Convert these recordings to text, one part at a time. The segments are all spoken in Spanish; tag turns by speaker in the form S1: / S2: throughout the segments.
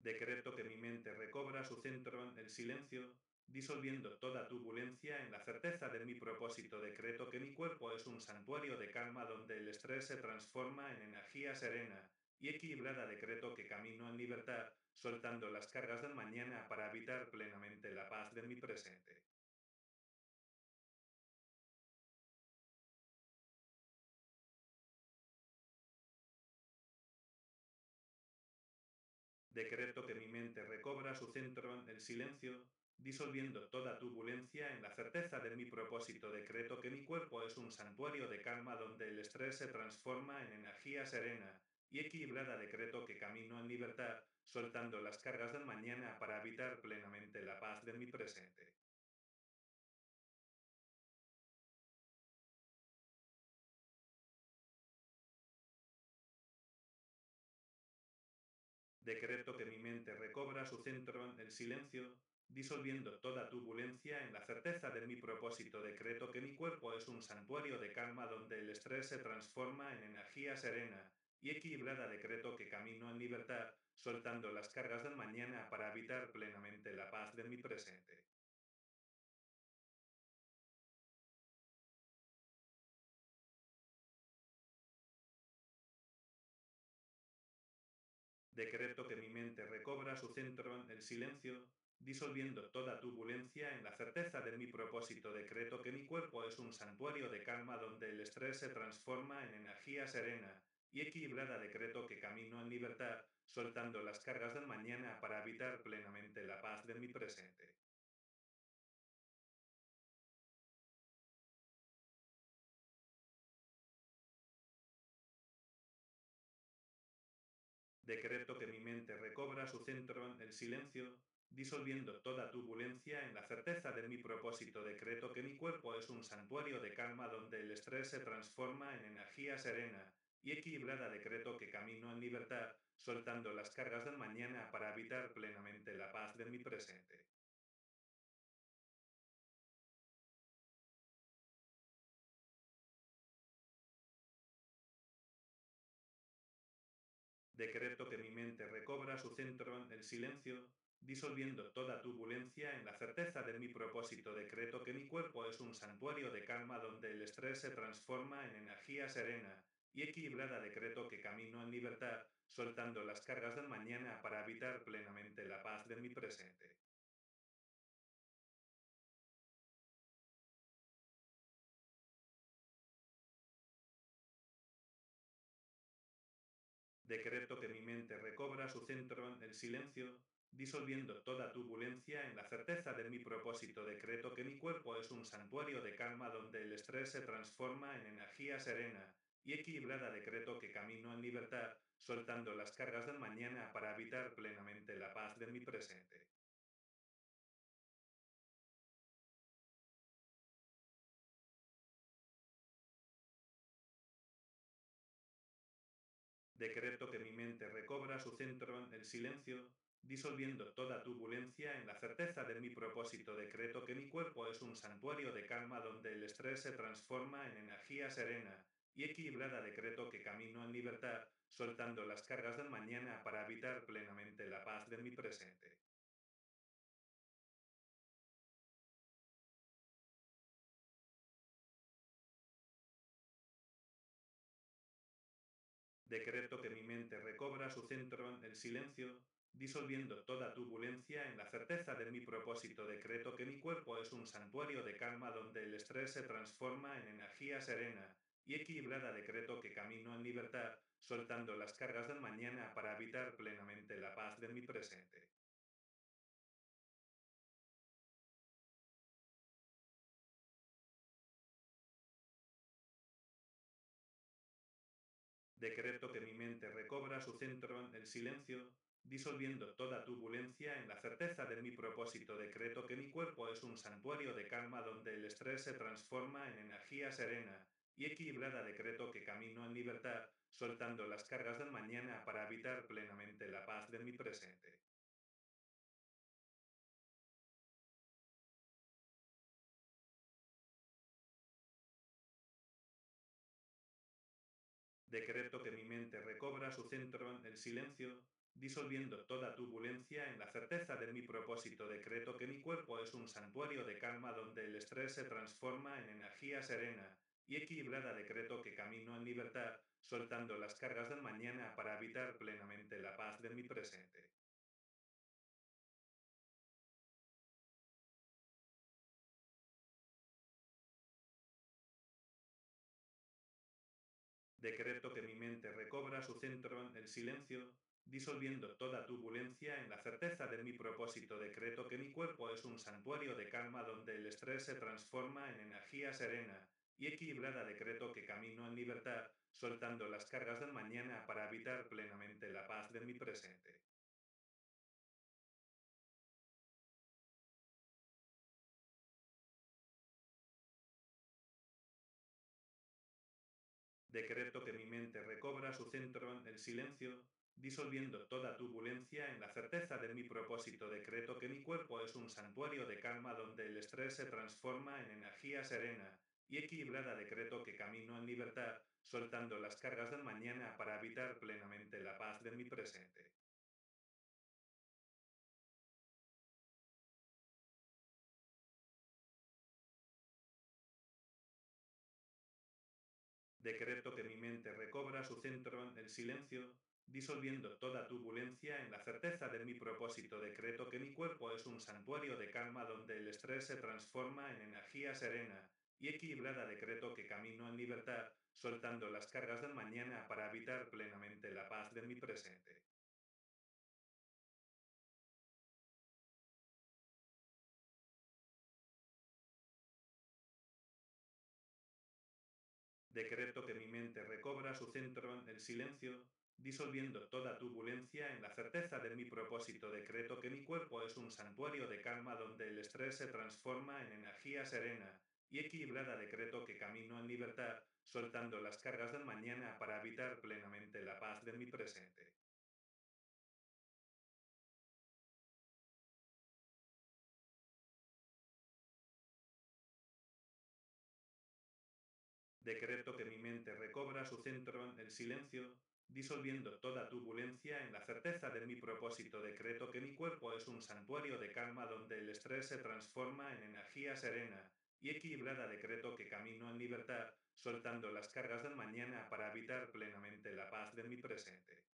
S1: Decreto que mi mente recobra su centro en el silencio, disolviendo toda turbulencia en la certeza de mi propósito. Decreto que mi cuerpo es un santuario de calma donde el estrés se transforma en energía serena y equilibrada. Decreto que camino en libertad, soltando las cargas del mañana para habitar plenamente la paz de mi presente. Decreto que mi mente recobra su centro en el silencio, disolviendo toda turbulencia en la certeza de mi propósito. Decreto que mi cuerpo es un santuario de calma donde el estrés se transforma en energía serena y equilibrada. Decreto que camino en libertad, soltando las cargas del mañana para habitar plenamente la paz de mi presente. Decreto que mi mente recobra su centro en el silencio, disolviendo toda turbulencia en la certeza de mi propósito. Decreto que mi cuerpo es un santuario de calma donde el estrés se transforma en energía serena y equilibrada. Decreto que camino en libertad, soltando las cargas del mañana para habitar plenamente la paz de mi presente. Decreto que mi mente recobra su centro en el silencio, disolviendo toda turbulencia en la certeza de mi propósito. Decreto que mi cuerpo es un santuario de calma donde el estrés se transforma en energía serena y equilibrada. Decreto que camino en libertad, soltando las cargas del mañana para habitar plenamente la paz de mi presente. Decreto que mi mente recobra su centro en el silencio, disolviendo toda turbulencia en la certeza de mi propósito. Decreto que mi cuerpo es un santuario de calma donde el estrés se transforma en energía serena y equilibrada. Decreto que camino en libertad, soltando las cargas del mañana para habitar plenamente la paz de mi presente. Decreto que mi mente recobra su centro en el silencio, disolviendo toda turbulencia en la certeza de mi propósito. Decreto que mi cuerpo es un santuario de calma donde el estrés se transforma en energía serena y equilibrada. Decreto que camino en libertad, soltando las cargas del mañana para habitar plenamente la paz de mi presente. Decreto que mi mente recobra su centro en el silencio, disolviendo toda turbulencia en la certeza de mi propósito. Decreto que mi cuerpo es un santuario de calma donde el estrés se transforma en energía serena y equilibrada. Decreto que camino en libertad, soltando las cargas del mañana para habitar plenamente la paz de mi presente. Decreto que mi mente recobra su centro en el silencio, disolviendo toda turbulencia en la certeza de mi propósito. Decreto que mi cuerpo es un santuario de calma donde el estrés se transforma en energía serena y equilibrada. Decreto que camino en libertad, soltando las cargas del mañana para habitar plenamente la paz de mi presente. Decreto que mi mente recobra su centro en el silencio, disolviendo toda turbulencia en la certeza de mi propósito. Decreto que mi cuerpo es un santuario de calma donde el estrés se transforma en energía serena y equilibrada. Decreto que camino en libertad, soltando las cargas del mañana para habitar plenamente la paz de mi presente. Decreto que mi mente recobra su centro en el silencio, disolviendo toda turbulencia en la certeza de mi propósito. Decreto que mi cuerpo es un santuario de calma donde el estrés se transforma en energía serena y equilibrada. Decreto que camino en libertad, soltando las cargas del mañana para habitar plenamente la paz de mi presente. Decreto que mi mente recobra su centro en el silencio, disolviendo toda turbulencia en la certeza de mi propósito. Decreto que mi cuerpo es un santuario de calma donde el estrés se transforma en energía serena y equilibrada. Decreto que camino en libertad, soltando las cargas del mañana para habitar plenamente la paz de mi presente. Decreto que mi mente recobra su centro en el silencio, disolviendo toda turbulencia en la certeza de mi propósito. Decreto que mi cuerpo es un santuario de calma donde el estrés se transforma en energía serena y equilibrada. Decreto que camino en libertad, soltando las cargas del mañana para habitar plenamente la paz de mi presente. Decreto que mi mente recobra su centro en el silencio, disolviendo toda turbulencia en la certeza de mi propósito. Decreto que mi cuerpo es un santuario de calma donde el estrés se transforma en energía serena y equilibrada. Decreto que camino en libertad, soltando las cargas del mañana para habitar plenamente la paz de mi presente. Decreto que mi mente recobra su centro en el silencio, disolviendo toda turbulencia en la certeza de mi propósito. Decreto que mi cuerpo es un santuario de calma donde el estrés se transforma en energía serena y equilibrada. Decreto que camino en libertad, soltando las cargas del mañana para habitar plenamente la paz de mi presente. Decreto que mi mente recobra su centro en el silencio, disolviendo toda turbulencia en la certeza de mi propósito. Decreto que mi cuerpo es un santuario de calma donde el estrés se transforma en energía serena y equilibrada. Decreto que camino en libertad, soltando las cargas del mañana para habitar plenamente la paz de mi presente. Decreto que mi mente recobra su centro en el silencio, disolviendo toda turbulencia en la certeza de mi propósito. Decreto que mi cuerpo es un santuario de calma donde el estrés se transforma en energía serena y equilibrada. Decreto que camino en libertad, soltando las cargas del mañana para habitar plenamente la paz de mi presente.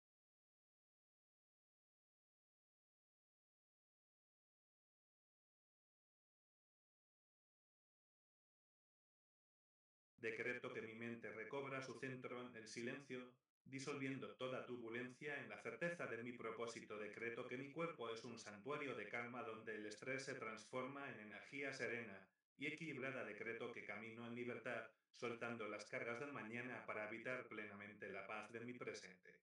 S1: Decreto que mi mente recobra su centro en el silencio, disolviendo toda turbulencia en la certeza de mi propósito. Decreto que mi cuerpo es un santuario de calma donde el estrés se transforma en energía serena y equilibrada. Decreto que camino en libertad, soltando las cargas del mañana para habitar plenamente la paz de mi presente.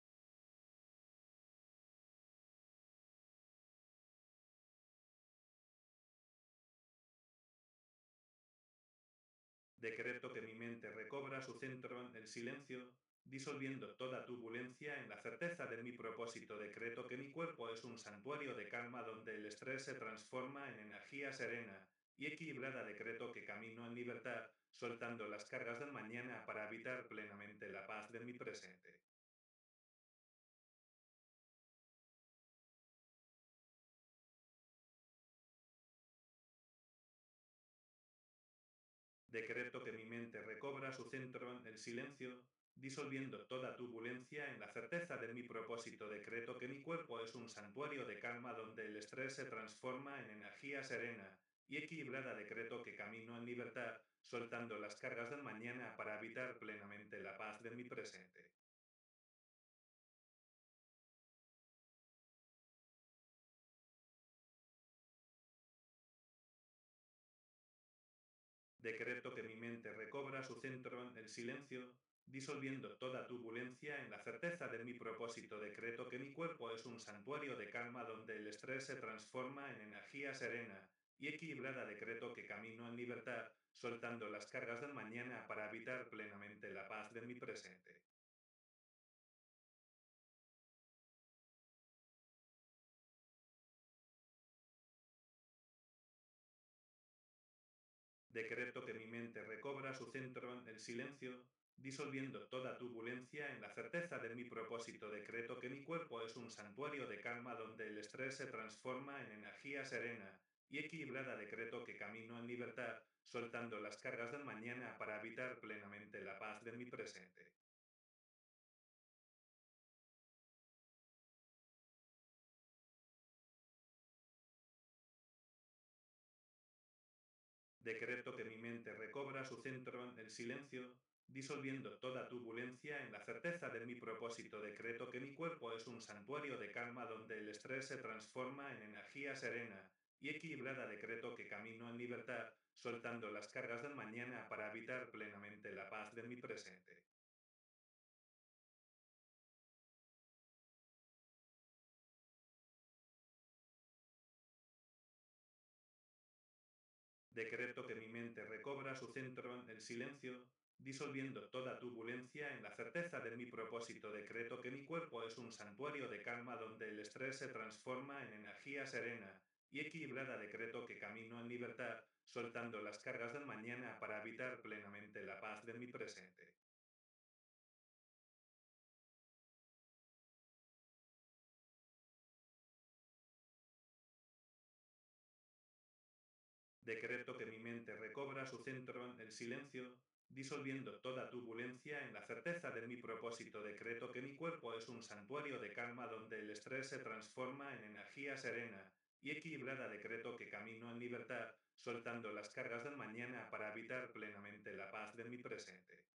S1: Decreto que mi mente recobra su centro en el silencio, disolviendo toda turbulencia en la certeza de mi propósito. Decreto que mi cuerpo es un santuario de calma donde el estrés se transforma en energía serena y equilibrada. Decreto que camino en libertad, soltando las cargas del mañana para habitar plenamente la paz de mi presente. Decreto que mi mente recobra su centro en el silencio, disolviendo toda turbulencia en la certeza de mi propósito. Decreto que mi cuerpo es un santuario de calma donde el estrés se transforma en energía serena y equilibrada. Decreto que camino en libertad, soltando las cargas del mañana para habitar plenamente la paz de mi presente. Decreto que mi mente recobra su centro en el silencio, disolviendo toda turbulencia en la certeza de mi propósito. Decreto que mi cuerpo es un santuario de calma donde el estrés se transforma en energía serena y equilibrada. Decreto que camino en libertad, soltando las cargas del mañana para habitar plenamente la paz de mi presente. Decreto que mi mente recobra su centro en el silencio, disolviendo toda turbulencia en la certeza de mi propósito. Decreto que mi cuerpo es un santuario de calma donde el estrés se transforma en energía serena y equilibrada. Decreto que camino en libertad, soltando las cargas del mañana para habitar plenamente la paz de mi presente. Decreto que mi mente recobra su centro en el silencio, disolviendo toda turbulencia en la certeza de mi propósito. Decreto que mi cuerpo es un santuario de calma donde el estrés se transforma en energía serena y equilibrada. Decreto que camino en libertad, soltando las cargas del mañana para habitar plenamente la paz de mi presente. Decreto que mi mente recobra su centro en el silencio, disolviendo toda turbulencia en la certeza de mi propósito. Decreto que mi cuerpo es un santuario de calma donde el estrés se transforma en energía serena y equilibrada. Decreto que camino en libertad, soltando las cargas del mañana para habitar plenamente la paz de mi presente. Decreto que mi mente recobra su centro en el silencio, disolviendo toda turbulencia en la certeza de mi propósito. Decreto que mi cuerpo es un santuario de calma donde el estrés se transforma en energía serena y equilibrada. Decreto que camino en libertad, soltando las cargas del mañana para habitar plenamente la paz de mi presente.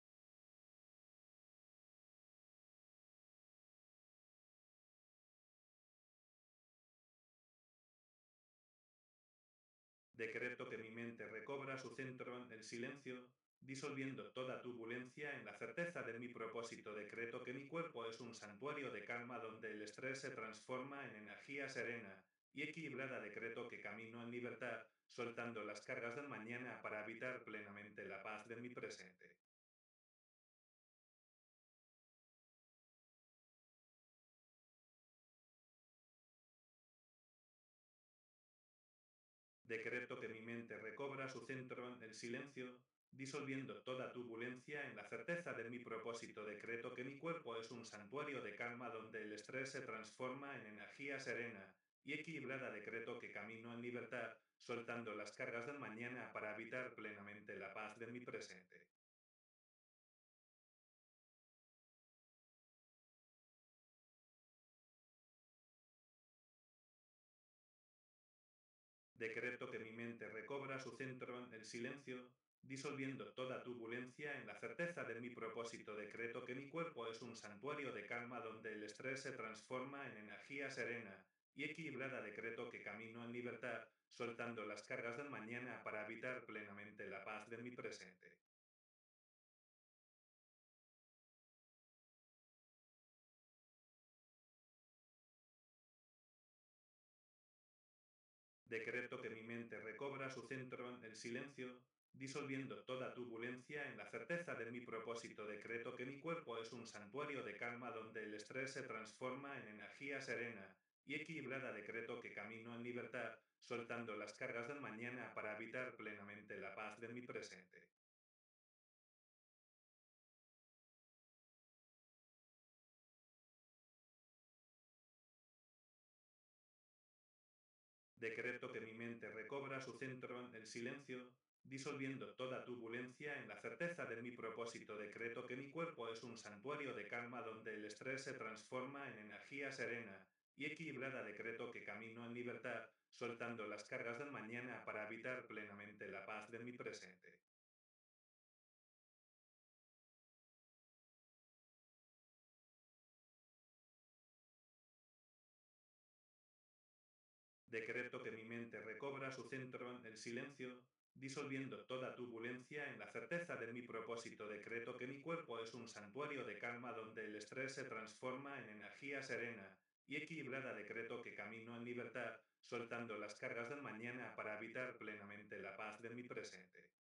S1: Decreto que mi mente recobra su centro en el silencio, disolviendo toda turbulencia en la certeza de mi propósito. Decreto que mi cuerpo es un santuario de calma donde el estrés se transforma en energía serena y equilibrada. Decreto que camino en libertad, soltando las cargas del mañana para habitar plenamente la paz de mi presente. Decreto que mi mente recobra su centro en el silencio, disolviendo toda turbulencia en la certeza de mi propósito. Decreto que mi cuerpo es un santuario de calma donde el estrés se transforma en energía serena y equilibrada. Decreto que camino en libertad, soltando las cargas del mañana para habitar plenamente la paz de mi presente. Decreto que mi mente recobra su centro en el silencio, disolviendo toda turbulencia en la certeza de mi propósito. Decreto que mi cuerpo es un santuario de calma donde el estrés se transforma en energía serena y equilibrada. Decreto que camino en libertad, soltando las cargas del mañana para habitar plenamente la paz de mi presente. Decreto que mi mente recobra su centro en el silencio, disolviendo toda turbulencia en la certeza de mi propósito. Decreto que mi cuerpo es un santuario de calma donde el estrés se transforma en energía serena y equilibrada. Decreto que camino en libertad, soltando las cargas del mañana para habitar plenamente la paz de mi presente. Decreto que mi mente recobra su centro en el silencio, disolviendo toda turbulencia en la certeza de mi propósito. Decreto que mi cuerpo es un santuario de calma donde el estrés se transforma en energía serena y equilibrada. Decreto que camino en libertad, soltando las cargas del mañana para habitar plenamente la paz de mi presente. Decreto que mi mente recobra su centro en el silencio, disolviendo toda turbulencia en la certeza de mi propósito. Decreto que mi cuerpo es un santuario de calma donde el estrés se transforma en energía serena y equilibrada. Decreto que camino en libertad, soltando las cargas del mañana para habitar plenamente la paz de mi presente.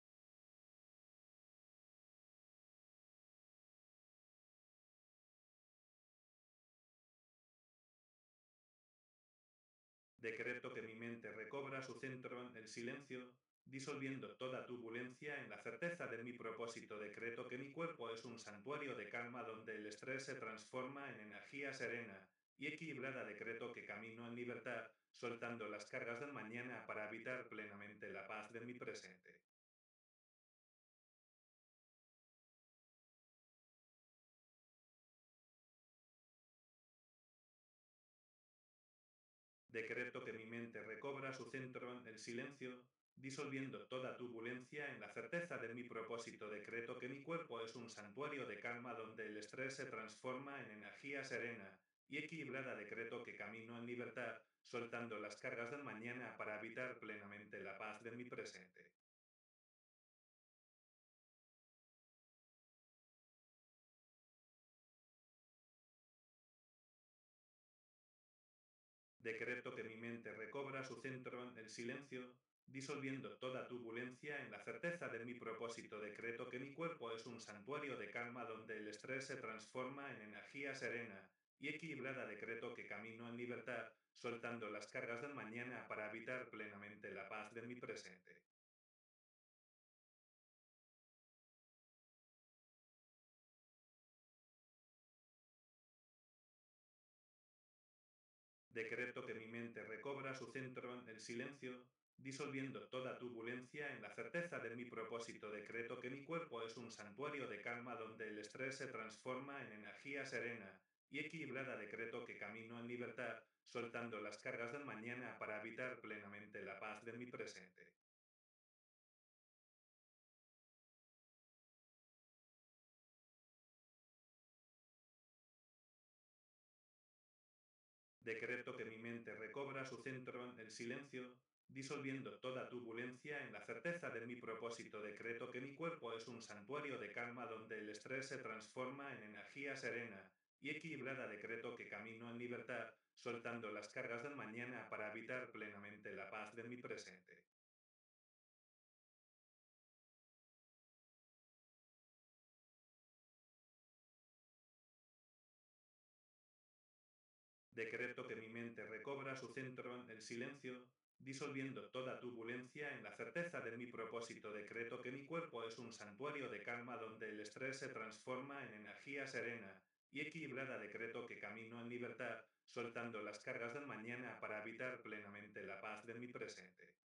S1: Decreto que mi mente recobra su centro en el silencio, disolviendo toda turbulencia en la certeza de mi propósito. Decreto que mi cuerpo es un santuario de calma donde el estrés se transforma en energía serena y equilibrada decreto que camino en libertad, soltando las cargas del mañana para habitar plenamente la paz de mi presente. Decreto que mi mente recobra su centro en el silencio, disolviendo toda turbulencia en la certeza de mi propósito. Decreto que mi cuerpo es un santuario de calma donde el estrés se transforma en energía serena y equilibrada. Decreto que camino en libertad, soltando las cargas del mañana para habitar plenamente la paz de mi presente. Decreto que mi mente recobra su centro en el silencio, disolviendo toda turbulencia en la certeza de mi propósito. Decreto que mi cuerpo es un santuario de calma donde el estrés se transforma en energía serena y equilibrada. Decreto que camino en libertad, soltando las cargas del mañana para habitar plenamente la paz de mi presente. Decreto que mi mente recobra su centro en el silencio, disolviendo toda turbulencia en la certeza de mi propósito. Decreto que mi cuerpo es un santuario de calma donde el estrés se transforma en energía serena y equilibrada. Decreto que camino en libertad, soltando las cargas del mañana para habitar plenamente la paz de mi presente. Decreto que mi mente recobra su centro en el silencio, disolviendo toda turbulencia en la certeza de mi propósito. Decreto que mi cuerpo es un santuario de calma donde el estrés se transforma en energía serena y equilibrada. Decreto que camino en libertad, soltando las cargas del mañana para habitar plenamente la paz de mi presente. Decreto que mi mente recobra su centro en el silencio, disolviendo toda turbulencia en la certeza de mi propósito. Decreto que mi cuerpo es un santuario de calma donde el estrés se transforma en energía serena y equilibrada. Decreto que camino en libertad, soltando las cargas del mañana para habitar plenamente la paz de mi presente.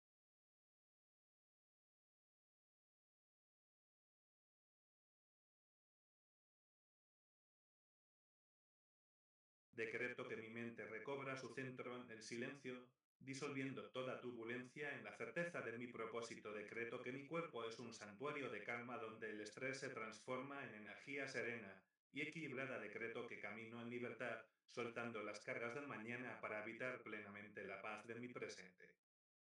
S1: Decreto que mi mente recobra su centro en el silencio, disolviendo toda turbulencia en la certeza de mi propósito. Decreto que mi cuerpo es un santuario de calma donde el estrés se transforma en energía serena y equilibrada. Decreto que camino en libertad, soltando las cargas del mañana para habitar plenamente la paz de mi presente.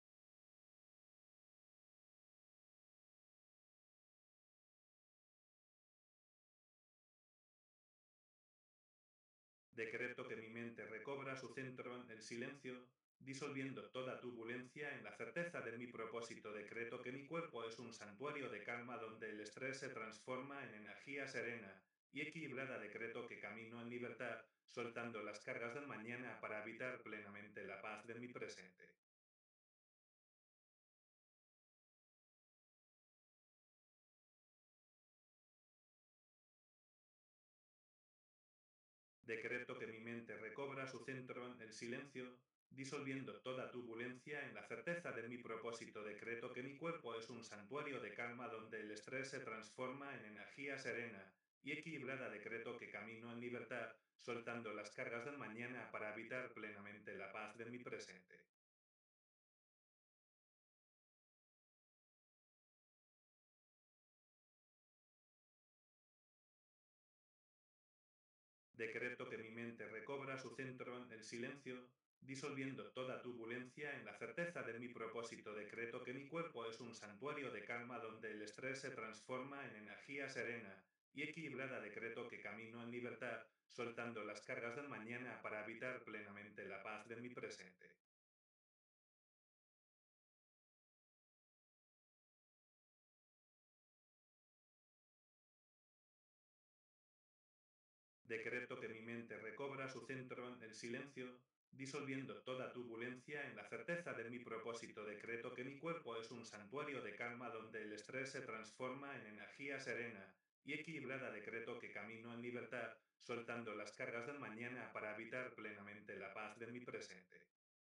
S1: Decreto que mi mente recobra su centro en el silencio, disolviendo toda turbulencia en la certeza de mi propósito. Decreto que mi cuerpo es un santuario de calma donde el estrés se transforma en energía serena y equilibrada. Decreto que camino en libertad, soltando las cargas del mañana para habitar plenamente la paz de mi presente. Decreto que mi mente recobra su centro en el silencio, disolviendo toda turbulencia en la certeza de mi propósito. Decreto que mi cuerpo es un santuario de calma donde el estrés se transforma en energía serena y equilibrada. Decreto que camino en libertad, soltando las cargas del mañana para habitar plenamente la paz de mi presente. Decreto que mi mente recobra su centro en el silencio, disolviendo toda turbulencia en la certeza de mi propósito. Decreto que mi cuerpo es un santuario de calma donde el estrés se transforma en energía serena y equilibrada. Decreto que camino en libertad, soltando las cargas del mañana para habitar plenamente la paz de mi presente. Decreto que mi mente recobra su centro en el silencio, disolviendo toda turbulencia en la certeza de mi propósito. Decreto que mi cuerpo es un santuario de calma donde el estrés se transforma en energía serena y equilibrada decreto que camino en libertad, soltando las cargas del mañana para habitar plenamente la paz de mi presente.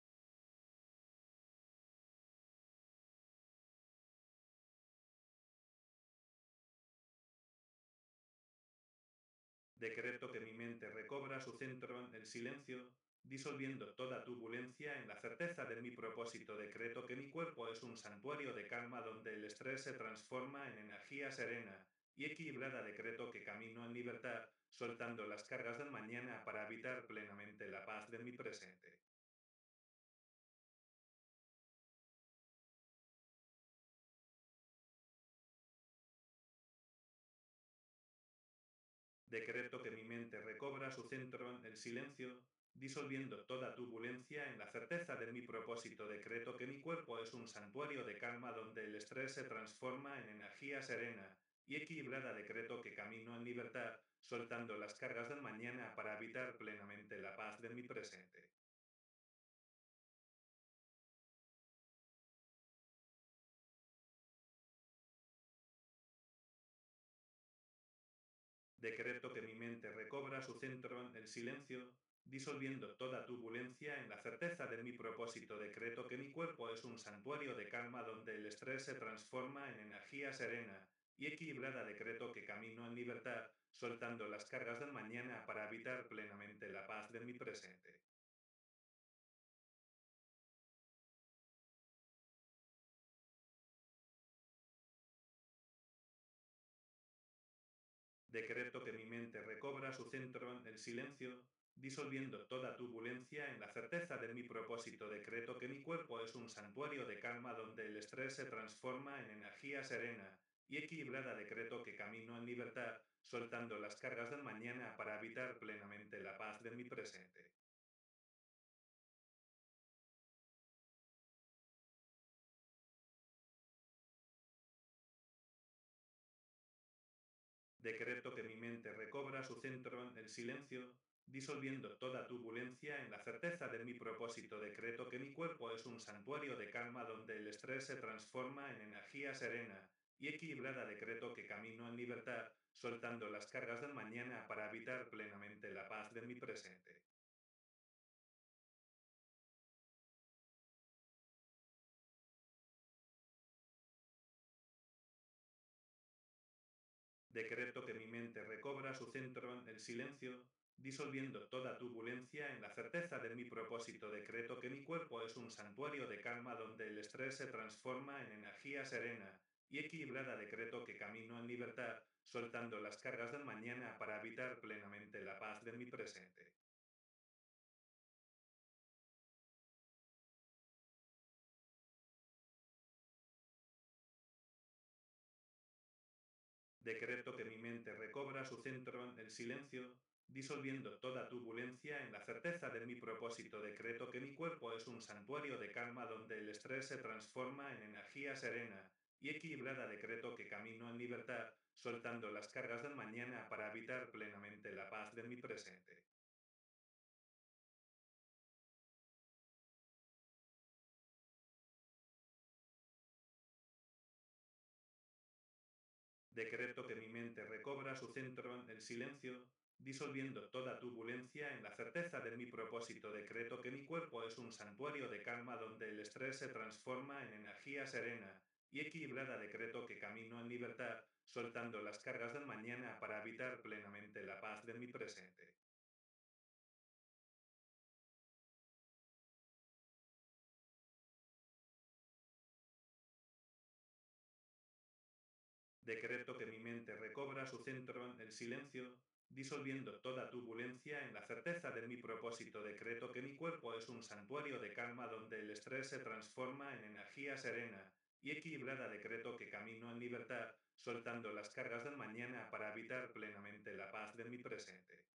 S1: Decreto que mi mente recobra su centro en el silencio, disolviendo toda turbulencia en la certeza de mi propósito. Decreto que mi cuerpo es un santuario de calma donde el estrés se transforma en energía serena y equilibrada. Decreto que camino en libertad, soltando las cargas del mañana para habitar plenamente la paz de mi presente. Decreto que mi mente recobra su centro en el silencio, disolviendo toda turbulencia en la certeza de mi propósito. Decreto que mi cuerpo es un santuario de calma donde el estrés se transforma en energía serena y equilibrada. Decreto que camino en libertad, soltando las cargas del mañana para habitar plenamente la paz de mi presente. Decreto que mi mente recobra su centro en el silencio, disolviendo toda turbulencia en la certeza de mi propósito. Decreto que mi cuerpo es un santuario de calma donde el estrés se transforma en energía serena y equilibrada. Decreto que camino en libertad, soltando las cargas del mañana para habitar plenamente la paz de mi presente. Decreto que mi mente recobra su centro en el silencio, disolviendo toda turbulencia en la certeza de mi propósito. Decreto que mi cuerpo es un santuario de calma donde el estrés se transforma en energía serena y equilibrada. Decreto que camino en libertad, soltando las cargas del mañana para habitar plenamente la paz de mi presente. Decreto que mi mente recobra su centro en el silencio, disolviendo toda turbulencia en la certeza de mi propósito. Decreto que mi cuerpo es un santuario de calma donde el estrés se transforma en energía serena y equilibrada. Decreto que camino en libertad, soltando las cargas del mañana para habitar plenamente la paz de mi presente. Decreto que mi mente recobra su centro en el silencio, disolviendo toda turbulencia en la certeza de mi propósito. Decreto que mi cuerpo es un santuario de calma donde el estrés se transforma en energía serena y equilibrada. Decreto que camino en libertad, soltando las cargas del mañana para habitar plenamente la paz de mi presente. Decreto que mi mente recobra su centro en el silencio, disolviendo toda turbulencia en la certeza de mi propósito. Decreto que mi cuerpo es un santuario de calma donde el estrés se transforma en energía serena y equilibrada. Decreto que camino en libertad, soltando las cargas del mañana para habitar plenamente la paz de mi presente. Decreto que mi mente recobra su centro en el silencio, disolviendo toda turbulencia en la certeza de mi propósito. Decreto que mi cuerpo es un santuario de calma donde el estrés se transforma en energía serena y equilibrada. Decreto que camino en libertad, soltando las cargas del mañana para habitar plenamente la paz de mi presente. Decreto que mi mente recobra su centro en el silencio, disolviendo toda turbulencia en la certeza de mi propósito. Decreto que mi cuerpo es un santuario de calma donde el estrés se transforma en energía serena y equilibrada. Decreto que camino en libertad, soltando las cargas del mañana para habitar plenamente la paz de mi presente.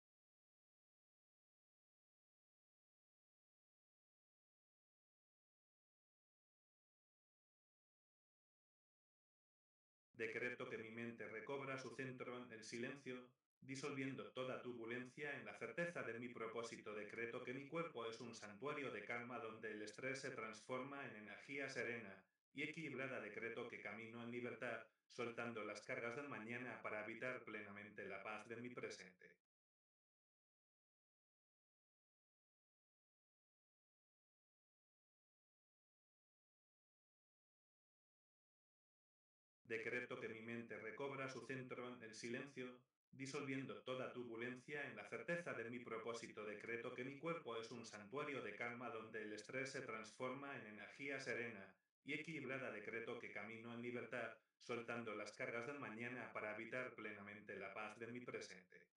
S1: Decreto que mi mente recobra su centro en el silencio, disolviendo toda turbulencia en la certeza de mi propósito. Decreto que mi cuerpo es un santuario de calma donde el estrés se transforma en energía serena y equilibrada decreto que camino en libertad, soltando las cargas del mañana para habitar plenamente la paz de mi presente. Decreto que mi mente recobra su centro en el silencio, disolviendo toda turbulencia en la certeza de mi propósito. Decreto que mi cuerpo es un santuario de calma donde el estrés se transforma en energía serena y equilibrada. Decreto que camino en libertad, soltando las cargas del mañana para habitar plenamente la paz de mi presente.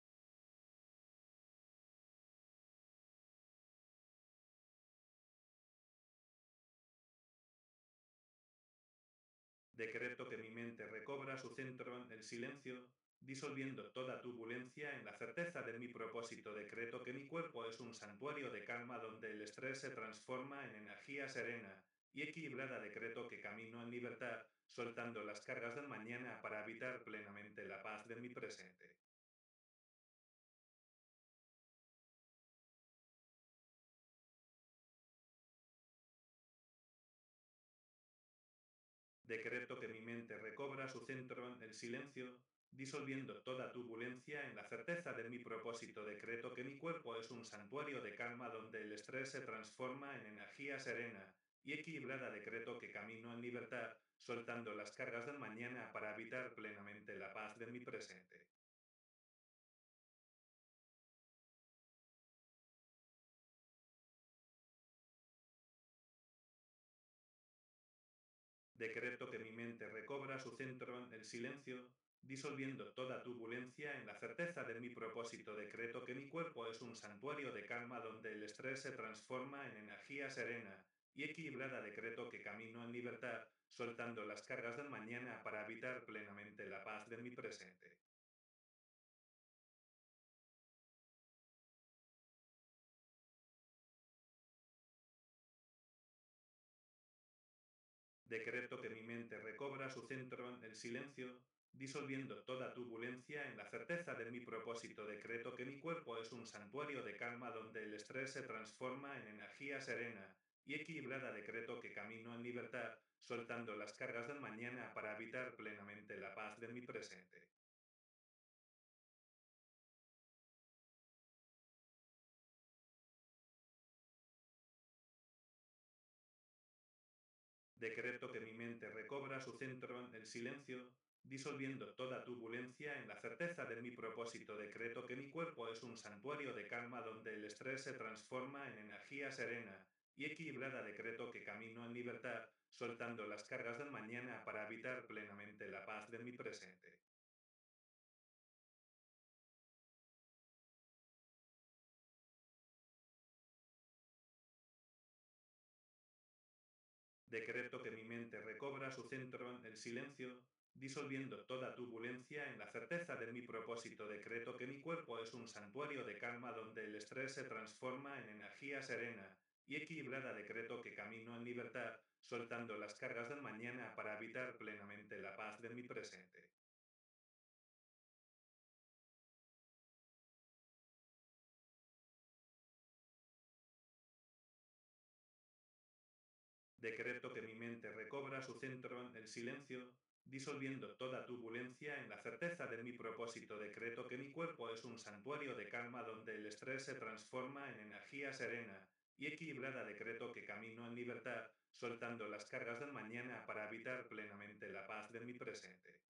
S1: Decreto que mi mente recobra su centro en el silencio, disolviendo toda turbulencia en la certeza de mi propósito. Decreto que mi cuerpo es un santuario de calma donde el estrés se transforma en energía serena y equilibrada. Decreto que camino en libertad, soltando las cargas del mañana para habitar plenamente la paz de mi presente. Decreto que mi mente recobra su centro en el silencio, disolviendo toda turbulencia en la certeza de mi propósito. Decreto que mi cuerpo es un santuario de calma donde el estrés se transforma en energía serena y equilibrada. Decreto que camino en libertad, soltando las cargas del mañana para habitar plenamente la paz de mi presente. Decreto que mi mente recobra su centro en el silencio, disolviendo toda turbulencia en la certeza de mi propósito. Decreto que mi cuerpo es un santuario de calma donde el estrés se transforma en energía serena y equilibrada. Decreto que camino en libertad, soltando las cargas del mañana para habitar plenamente la paz de mi presente. Decreto que mi mente recobra su centro en el silencio, disolviendo toda turbulencia en la certeza de mi propósito. Decreto que mi cuerpo es un santuario de calma donde el estrés se transforma en energía serena y equilibrada. Decreto que camino en libertad, soltando las cargas del mañana para habitar plenamente la paz de mi presente. Decreto que mi mente recobra su centro en el silencio, disolviendo toda turbulencia en la certeza de mi propósito. Decreto que mi cuerpo es un santuario de calma donde el estrés se transforma en energía serena y equilibrada. Decreto que camino en libertad, soltando las cargas del mañana para habitar plenamente la paz de mi presente. Decreto que mi mente recobra su centro en el silencio, disolviendo toda turbulencia en la certeza de mi propósito. Decreto que mi cuerpo es un santuario de calma donde el estrés se transforma en energía serena y equilibrada. Decreto que camino en libertad, soltando las cargas del mañana para habitar plenamente la paz de mi presente. Decreto que mi mente recobra su centro en el silencio, disolviendo toda turbulencia en la certeza de mi propósito. Decreto que mi cuerpo es un santuario de calma donde el estrés se transforma en energía serena y equilibrada. Decreto que camino en libertad, soltando las cargas del mañana para habitar plenamente la paz de mi presente.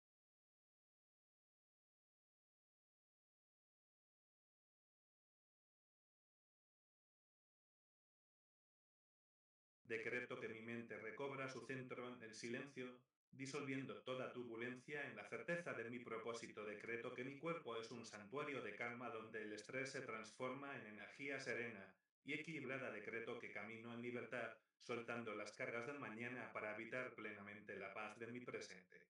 S1: Decreto que mi mente recobra su centro en el silencio, disolviendo toda turbulencia en la certeza de mi propósito. Decreto que mi cuerpo es un santuario de calma donde el estrés se transforma en energía serena y equilibrada. Decreto que camino en libertad, soltando las cargas del mañana para habitar plenamente la paz de mi presente.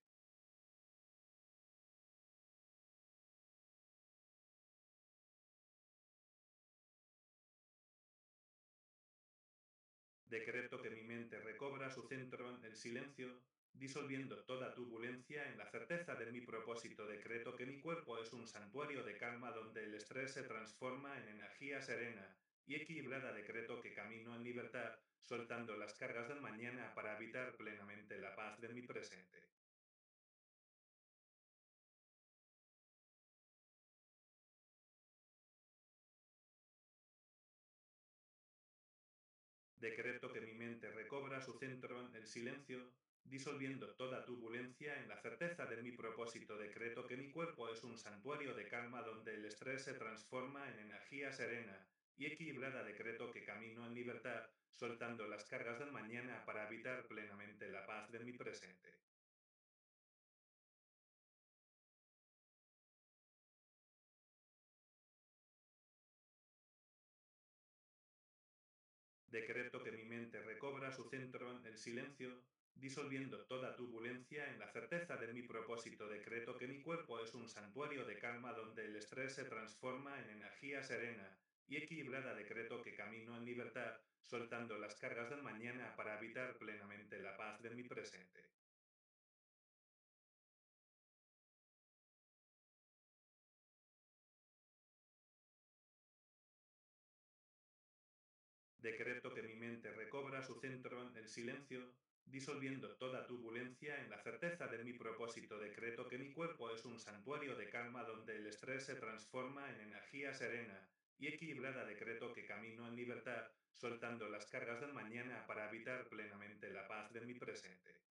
S1: Decreto que mi mente recobra su centro en el silencio, disolviendo toda turbulencia en la certeza de mi propósito. Decreto que mi cuerpo es un santuario de calma donde el estrés se transforma en energía serena y equilibrada decreto que camino en libertad, soltando las cargas del mañana para habitar plenamente la paz de mi presente. Decreto que mi mente recobra su centro en el silencio, disolviendo toda turbulencia en la certeza de mi propósito. Decreto que mi cuerpo es un santuario de calma donde el estrés se transforma en energía serena y equilibrada. Decreto que camino en libertad, soltando las cargas del mañana para habitar plenamente la paz de mi presente. Decreto que mi mente recobra su centro en el silencio, disolviendo toda turbulencia en la certeza de mi propósito. Decreto que mi cuerpo es un santuario de calma donde el estrés se transforma en energía serena y equilibrada. Decreto que camino en libertad, soltando las cargas del mañana para habitar plenamente la paz de mi presente. Decreto que mi mente recobra su centro en el silencio, disolviendo toda turbulencia en la certeza de mi propósito. Decreto que mi cuerpo es un santuario de calma donde el estrés se transforma en energía serena y equilibrada. Decreto que camino en libertad, soltando las cargas del mañana para habitar plenamente la paz de mi presente.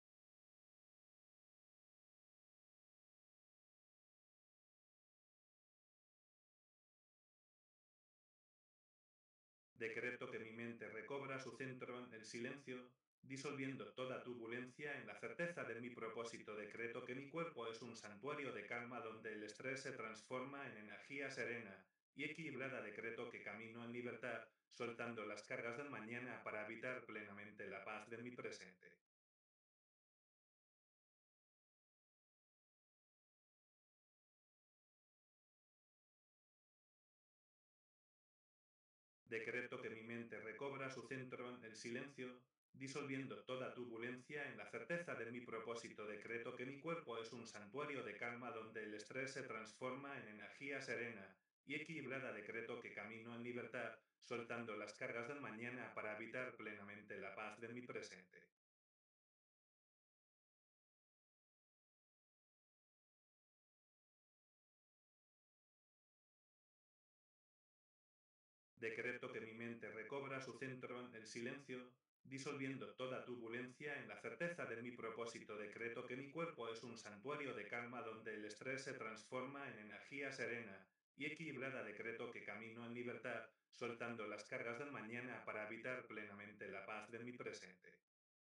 S1: Decreto que mi mente recobra su centro en el silencio, disolviendo toda turbulencia en la certeza de mi propósito. Decreto que mi cuerpo es un santuario de calma donde el estrés se transforma en energía serena y equilibrada. Decreto que camino en libertad, soltando las cargas del mañana para habitar plenamente la paz de mi presente. Decreto que mi mente recobra su centro en el silencio, disolviendo toda turbulencia en la certeza de mi propósito. Decreto que mi cuerpo es un santuario de calma donde el estrés se transforma en energía serena y equilibrada. Decreto que camino en libertad, soltando las cargas del mañana para habitar plenamente la paz de mi presente. Decreto que mi mente recobra su centro en el silencio, disolviendo toda turbulencia en la certeza de mi propósito. Decreto que mi cuerpo es un santuario de calma donde el estrés se transforma en energía serena y equilibrada. Decreto que camino en libertad, soltando las cargas del mañana para habitar plenamente la paz de mi presente.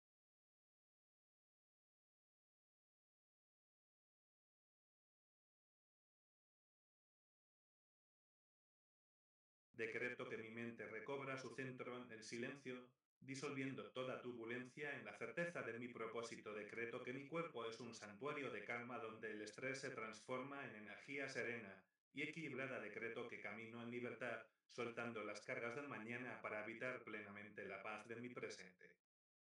S1: Decreto que mi mente recobra su centro en el silencio, disolviendo toda turbulencia en la certeza de mi propósito. Decreto que mi cuerpo es un santuario de calma donde el estrés se transforma en energía serena y equilibrada. Decreto que camino en libertad, soltando las cargas del mañana para habitar plenamente la paz de mi presente.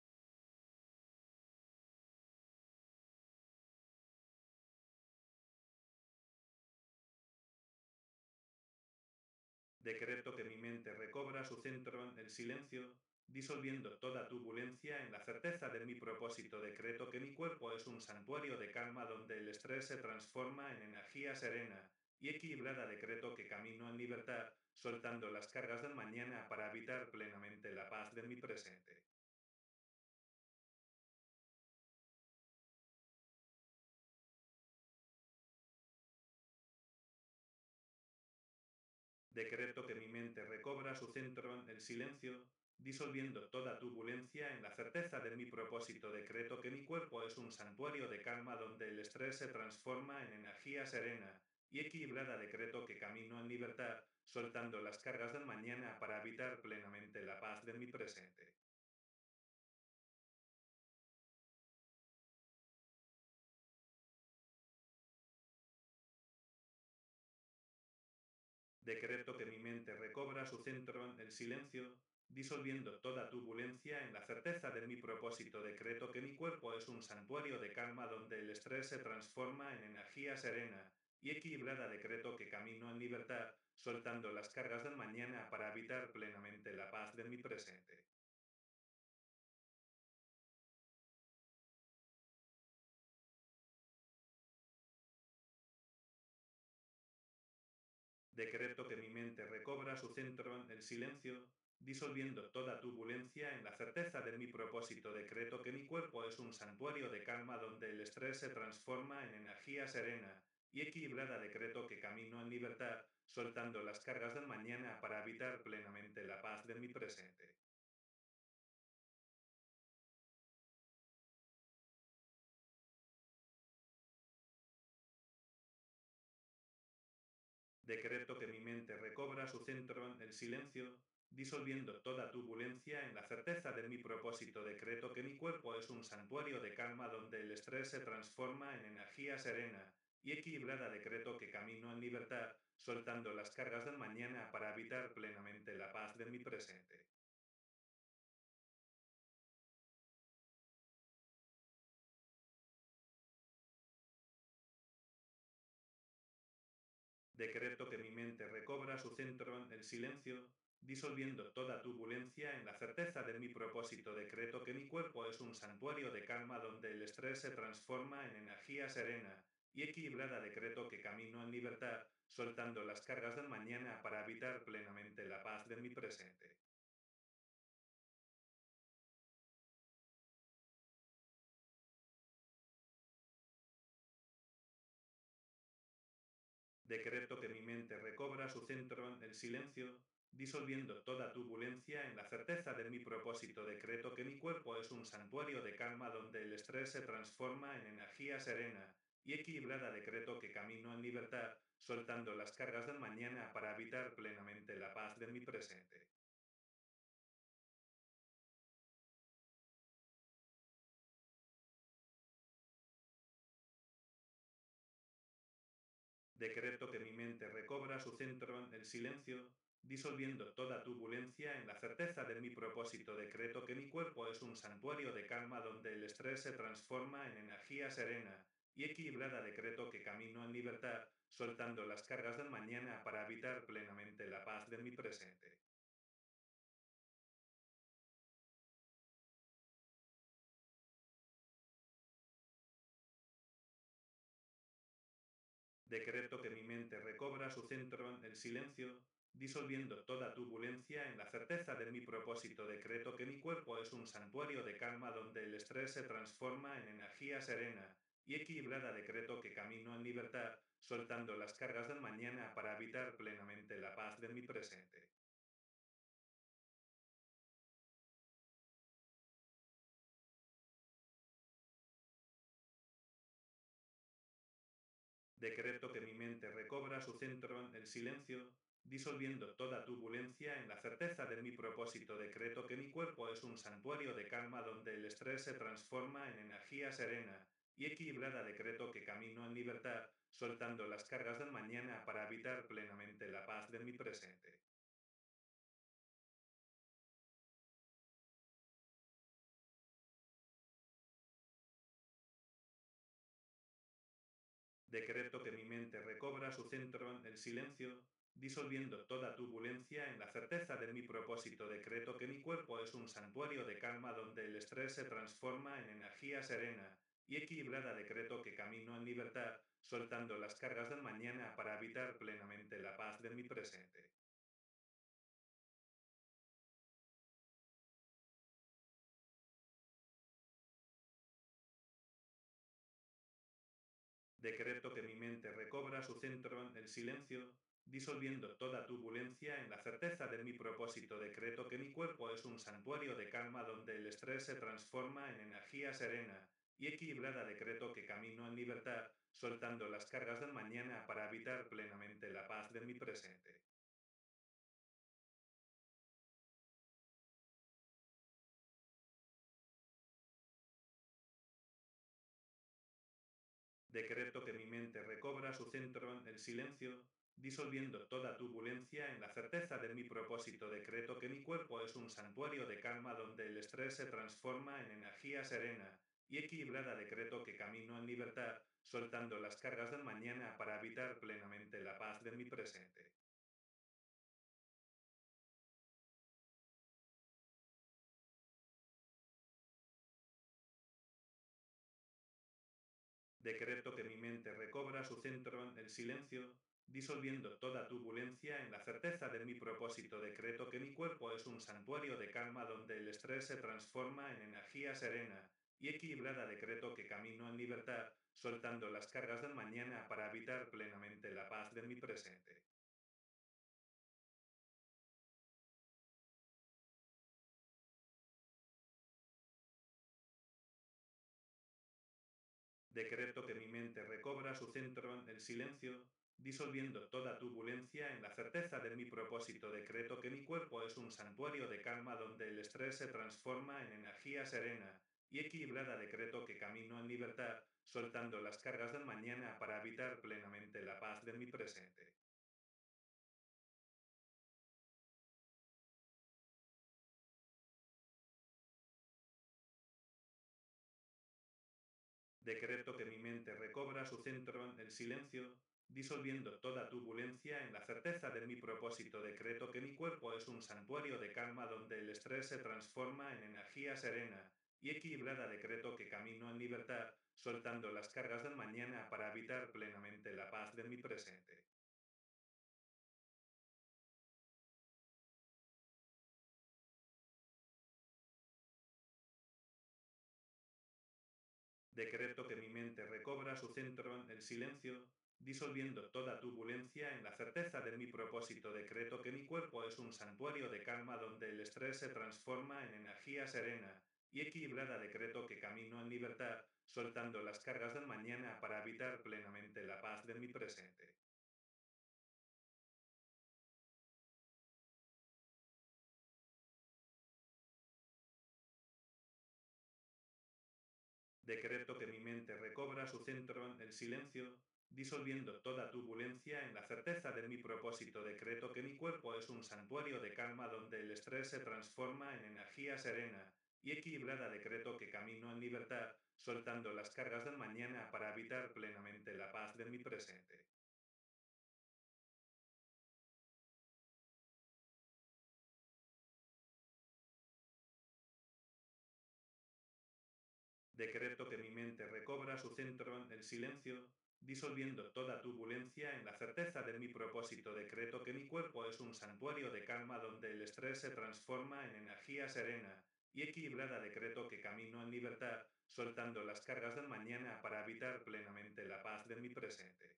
S1: Decreto que mi mente recobra su centro en el silencio, disolviendo toda turbulencia en la certeza de mi propósito. Decreto que mi cuerpo es un santuario de calma donde el estrés se transforma en energía serena y equilibrada. Decreto que camino en libertad, soltando las cargas del mañana para habitar plenamente la paz de mi presente. Decreto que mi mente recobra su centro en el silencio, disolviendo toda turbulencia en la certeza de mi propósito. Decreto que mi cuerpo es un santuario de calma donde el estrés se transforma en energía serena y equilibrada. Decreto que camino en libertad, soltando las cargas del mañana para habitar plenamente la paz de mi presente. Decreto que mi mente recobra su centro en el silencio, disolviendo toda turbulencia en la certeza de mi propósito. Decreto que mi cuerpo es un santuario de calma donde el estrés se transforma en energía serena y equilibrada decreto que camino en libertad, soltando las cargas del mañana para habitar plenamente la paz de mi presente. Decreto que mi mente recobra su centro en el silencio, disolviendo toda turbulencia en la certeza de mi propósito. Decreto que mi cuerpo es un santuario de calma donde el estrés se transforma en energía serena y equilibrada. Decreto que camino en libertad, soltando las cargas del mañana para habitar plenamente la paz de mi presente. Decreto que mi mente recobra su centro en el silencio, disolviendo toda turbulencia en la certeza de mi propósito. Decreto que mi cuerpo es un santuario de calma donde el estrés se transforma en energía serena y equilibrada. Decreto que camino en libertad, soltando las cargas del mañana para habitar plenamente la paz de mi presente. Decreto que mi mente recobra su centro en el silencio, disolviendo toda turbulencia en la certeza de mi propósito. Decreto que mi cuerpo es un santuario de calma donde el estrés se transforma en energía serena y equilibrada. Decreto que camino en libertad, soltando las cargas del mañana para habitar plenamente la paz de mi presente. Decreto que mi mente recobra su centro en el silencio, disolviendo toda turbulencia en la certeza de mi propósito. Decreto que mi cuerpo es un santuario de calma donde el estrés se transforma en energía serena y equilibrada. Decreto que camino en libertad, soltando las cargas del mañana para habitar plenamente la paz de mi presente. Decreto que mi mente recobra su centro en el silencio, disolviendo toda turbulencia en la certeza de mi propósito. Decreto que mi cuerpo es un santuario de calma donde el estrés se transforma en energía serena y equilibrada. Decreto que camino en libertad, soltando las cargas del mañana para habitar plenamente la paz de mi presente. Decreto que mi mente recobra su centro en el silencio, disolviendo toda turbulencia en la certeza de mi propósito. Decreto que mi cuerpo es un santuario de calma donde el estrés se transforma en energía serena y equilibrada. Decreto que camino en libertad, soltando las cargas del mañana para habitar plenamente la paz de mi presente. Decreto que mi mente recobra su centro en el silencio, disolviendo toda turbulencia en la certeza de mi propósito. Decreto que mi cuerpo es un santuario de calma donde el estrés se transforma en energía serena y equilibrada. Decreto que camino en libertad, soltando las cargas del mañana para habitar plenamente la paz de mi presente. Decreto que mi mente recobra su centro en el silencio, disolviendo toda turbulencia en la certeza de mi propósito. Decreto que mi cuerpo es un santuario de calma donde el estrés se transforma en energía serena y equilibrada. Decreto que camino en libertad, soltando las cargas del mañana para habitar plenamente la paz de mi presente. Decreto que mi mente recobra su centro en el silencio, disolviendo toda turbulencia en la certeza de mi propósito. Decreto que mi cuerpo es un santuario de calma donde el estrés se transforma en energía serena y equilibrada. Decreto que camino en libertad, soltando las cargas del mañana para habitar plenamente la paz de mi presente. Decreto que mi mente recobra su centro en el silencio, disolviendo toda turbulencia en la certeza de mi propósito. Decreto que mi cuerpo es un santuario de calma donde el estrés se transforma en energía serena y equilibrada decreto que camino en libertad, soltando las cargas del mañana para habitar plenamente la paz de mi presente. Decreto que mi mente recobra su centro en el silencio, disolviendo toda turbulencia en la certeza de mi propósito. Decreto que mi cuerpo es un santuario de calma donde el estrés se transforma en energía serena y equilibrada. Decreto que camino en libertad, soltando las cargas del mañana para habitar plenamente la paz de mi presente. Decreto que mi mente recobra su centro en el silencio, disolviendo toda turbulencia en la certeza de mi propósito. Decreto que mi cuerpo es un santuario de calma donde el estrés se transforma en energía serena y equilibrada. Decreto que camino en libertad, soltando las cargas del mañana para habitar plenamente la paz de mi presente. Decreto que mi mente recobra su centro en el silencio, disolviendo toda turbulencia en la certeza de mi propósito. Decreto que mi cuerpo es un santuario de calma donde el estrés se transforma en energía serena y equilibrada. Decreto que camino en libertad, soltando las cargas del mañana para habitar plenamente la paz de mi presente. Decreto que mi mente recobra su centro en el silencio, disolviendo toda turbulencia en la certeza de mi propósito. Decreto que mi cuerpo es un santuario de calma donde el estrés se transforma en energía serena y equilibrada. Decreto que camino en libertad, soltando las cargas del mañana para habitar plenamente la paz de mi presente. Decreto que mi mente recobra su centro en el silencio, disolviendo toda turbulencia en la certeza de mi propósito. Decreto que mi cuerpo es un santuario de calma donde el estrés se transforma en energía serena y equilibrada. Decreto que camino en libertad, soltando las cargas del mañana para habitar plenamente la paz de mi presente. Decreto que mi mente recobra su centro en el silencio, disolviendo toda turbulencia en la certeza de mi propósito. Decreto que mi cuerpo es un santuario de calma donde el estrés se transforma en energía serena y equilibrada. Decreto que camino en libertad, soltando las cargas del mañana para habitar plenamente la paz de mi presente.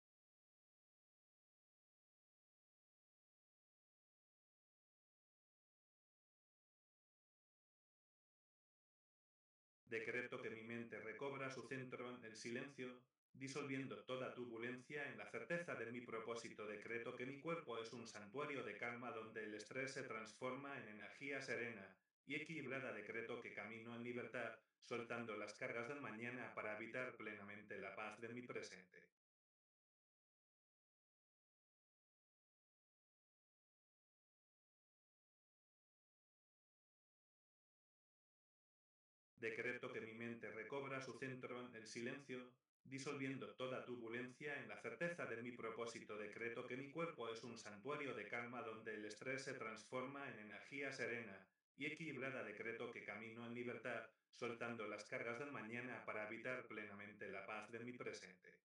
S1: Decreto que mi mente recobra su centro en el silencio, disolviendo toda turbulencia en la certeza de mi propósito. Decreto que mi cuerpo es un santuario de calma donde el estrés se transforma en energía serena y equilibrada. Decreto que camino en libertad, soltando las cargas del mañana para habitar plenamente la paz de mi presente. Decreto que mi mente recobra su centro en el silencio, disolviendo toda turbulencia en la certeza de mi propósito. Decreto que mi cuerpo es un santuario de calma donde el estrés se transforma en energía serena y equilibrada. Decreto que camino en libertad, soltando las cargas del mañana para habitar plenamente la paz de mi presente.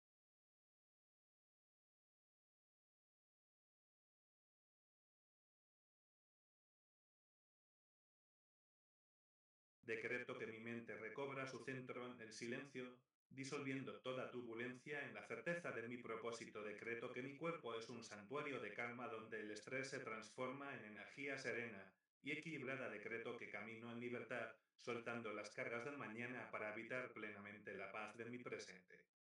S1: Decreto que mi mente recobra su centro en el silencio, disolviendo toda turbulencia en la certeza de mi propósito. Decreto que mi cuerpo es un santuario de calma donde el estrés se transforma en energía serena y equilibrada. Decreto que camino en libertad, soltando las cargas del mañana para habitar plenamente la paz de mi presente.